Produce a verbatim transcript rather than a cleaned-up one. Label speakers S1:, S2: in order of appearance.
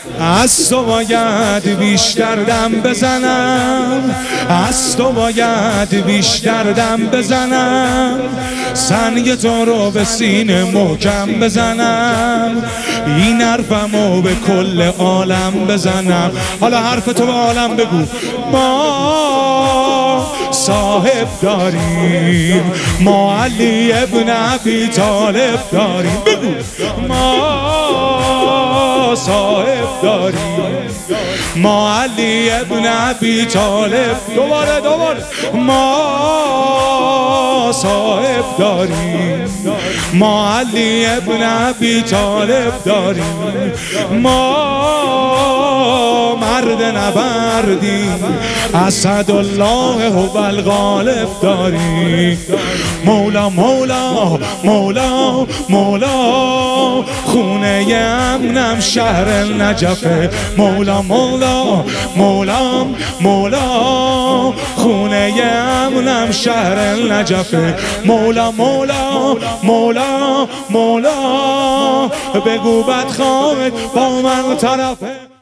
S1: از تو باید بیشتر دم بزنم، از تو باید بیشتر دم بزنم، سنگ تو رو به سینه محکم بزنم، این حرفمو به کل عالم بزنم. حالا حرف تو به عالم بگو. ما صاحب داریم، ما علی ابن ابی طالب داریم. بگو ما صاحب داریم، ما علی ابن ابی طالب. دوباره دوباره ما صاحب داریم، ما علی ابن ابی طالب داریم، ما مرد نبردیم، اسدالله هو الغالب داریم. مولا مولا مولا مولا خونه امنم شهر نجفه. مولا مولا مولا مولا خونه امنم شهر نجفه. مولا مولا مولا مولا بگو بدخواهت با من طرفه.